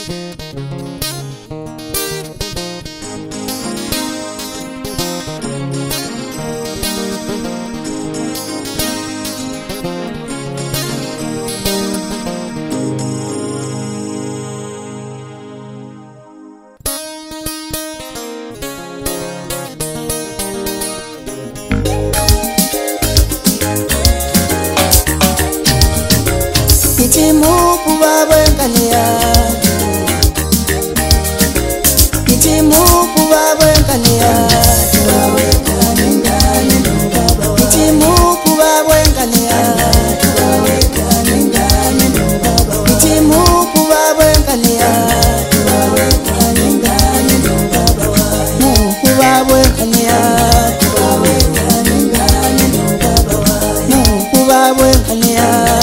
Itimu kubaba enkane yangu, itimu kubaba enkane yangu, itimu kubaba enkane yangu, itimu kubaba enkane yangu, kubaba enkane yangu, kubaba enkane yangu.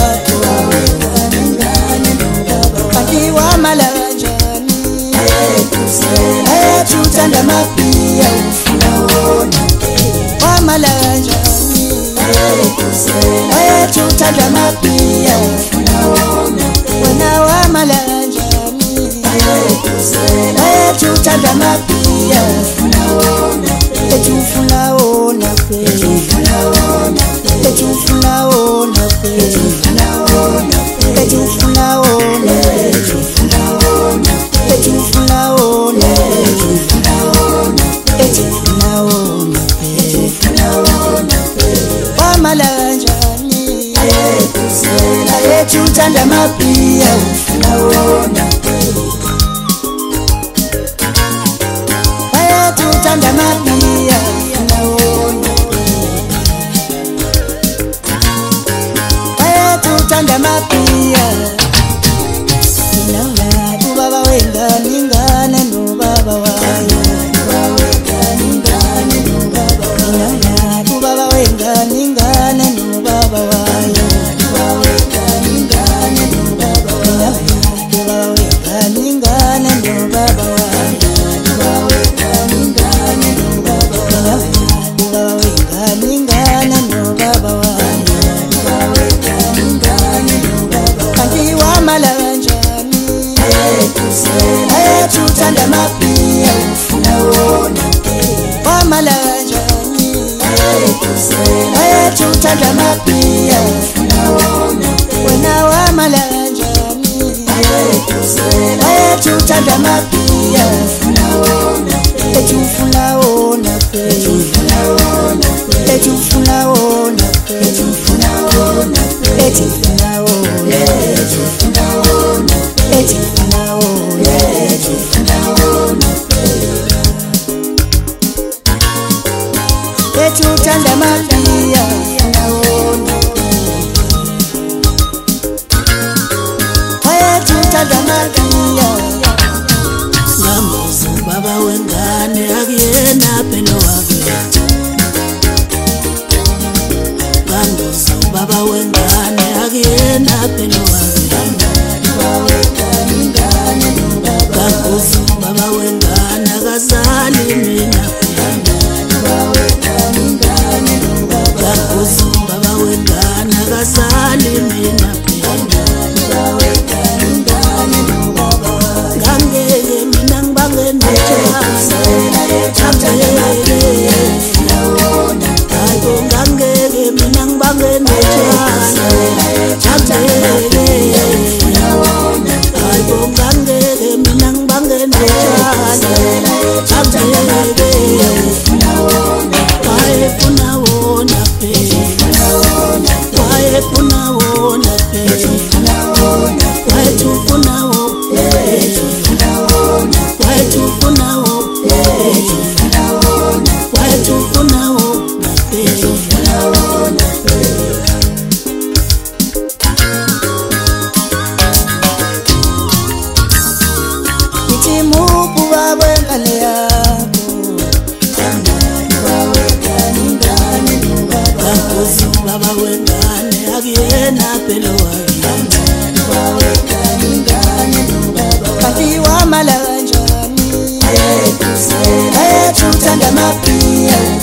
Akiwa malanjani ayatutanda mapia ufunaona wa malanjani ayatutanda mapia ufunaona wana wa malanjani ayatutanda mapia ufunaona etufunaona pe etufunaona pe etufunaona pe etufunaona pe etufunaona wamalanjani ayetutanda mapia ufunaona ayetutanda mapia ufunaona ayetutanda mapia ninaona tu baba wenga ningana no baba wayo ninaona tu baba wenga ningana no baba wayo ninaona tu baba wenga ningana no baba wayo ninaona tu baba wenga ningana no baba wayo akiwa malanjani ayatutanda mapia ufunaona wa malanjani ayatutanda mapia ufunaona wena wa malanjani ayatutanda mapia ufunaona etufunaona pe etufunaona pe etufunaona pe etufunaona pe etufunaona etutanda mapia ufunaona ayetutanda mapia ngamuzu baba wengane akuyena peno wakhe ngamuzu baba wengane akuyena peno wakhe ngamuzu baba wengane akazali mina ngamuzu baba wengane akazali mina ngangeke mina ngibange hayibo ngangeke mina ngibange hayibo ngangeke mina ngibange wayefuna wona pe wayefuna wona pe wayetufuna wona wayetufuna wona pe itimu kubaba enkane yangu ngamuzu baba wengane akuyena pelo wakhe akiwa malanjani ayetutanda mapia